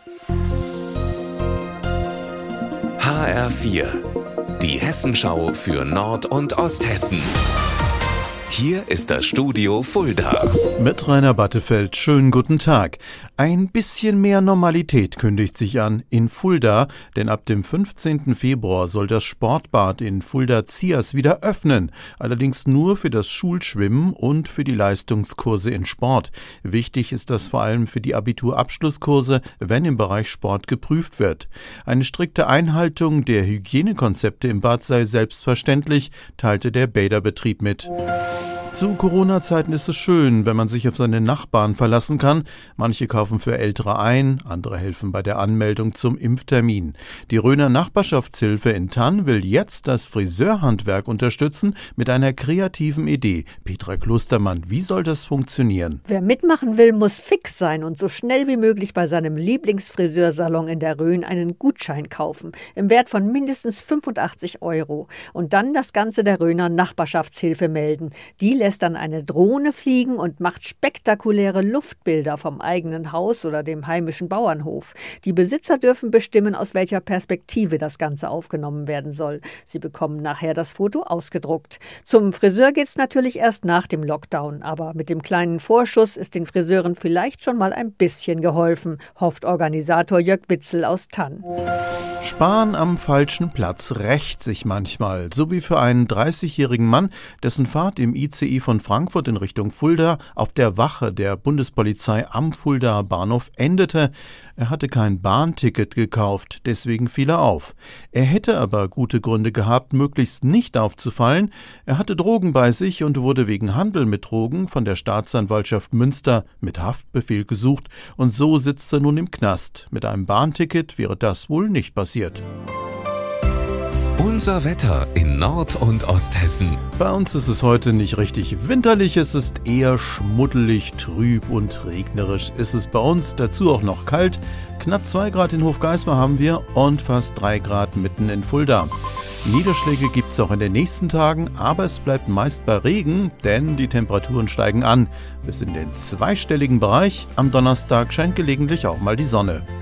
HR4, die Hessenschau für Nord- und Osthessen. Hier ist das Studio Fulda. Mit Rainer Battefeld, schönen guten Tag. Ein bisschen mehr Normalität kündigt sich an in Fulda, denn ab dem 15. Februar soll das Sportbad in Fulda-Ziers wieder öffnen. Allerdings nur für das Schulschwimmen und für die Leistungskurse in Sport. Wichtig ist das vor allem für die Abiturabschlusskurse, wenn im Bereich Sport geprüft wird. Eine strikte Einhaltung der Hygienekonzepte im Bad sei selbstverständlich, teilte der Bäderbetrieb mit. Zu Corona-Zeiten ist es schön, wenn man sich auf seine Nachbarn verlassen kann. Manche kaufen für Ältere ein, andere helfen bei der Anmeldung zum Impftermin. Die Röner Nachbarschaftshilfe in Thann will jetzt das Friseurhandwerk unterstützen mit einer kreativen Idee. Petra Klostermann, wie soll das funktionieren? Wer mitmachen will, muss fix sein und so schnell wie möglich bei seinem Lieblingsfriseursalon in der Rhön einen Gutschein kaufen, im Wert von mindestens 85 € und dann das Ganze der Röner Nachbarschaftshilfe melden. Die lässt dann eine Drohne fliegen und macht spektakuläre Luftbilder vom eigenen Haus oder dem heimischen Bauernhof. Die Besitzer dürfen bestimmen, aus welcher Perspektive das Ganze aufgenommen werden soll. Sie bekommen nachher das Foto ausgedruckt. Zum Friseur geht's natürlich erst nach dem Lockdown, aber mit dem kleinen Vorschuss ist den Friseuren vielleicht schon mal ein bisschen geholfen, hofft Organisator Jörg Witzel aus Thann. Sparen am falschen Platz rächt sich manchmal, so wie für einen 30-jährigen Mann, dessen Fahrt im ICE von Frankfurt in Richtung Fulda auf der Wache der Bundespolizei am Fuldaer Bahnhof endete. Er hatte kein Bahnticket gekauft, deswegen fiel er auf. Er hätte aber gute Gründe gehabt, möglichst nicht aufzufallen. Er hatte Drogen bei sich und wurde wegen Handel mit Drogen von der Staatsanwaltschaft Münster mit Haftbefehl gesucht und so sitzt er nun im Knast. Mit einem Bahnticket wäre das wohl nicht passiert. Unser Wetter in Nord- und Osthessen. Bei uns ist es heute nicht richtig winterlich, es ist eher schmuddelig, trüb und regnerisch ist es bei uns, dazu auch noch kalt. Knapp 2 Grad in Hofgeismar haben wir und fast 3 Grad mitten in Fulda. Niederschläge gibt es auch in den nächsten Tagen, aber es bleibt meist bei Regen, denn die Temperaturen steigen an. Bis in den zweistelligen Bereich. Am Donnerstag scheint gelegentlich auch mal die Sonne.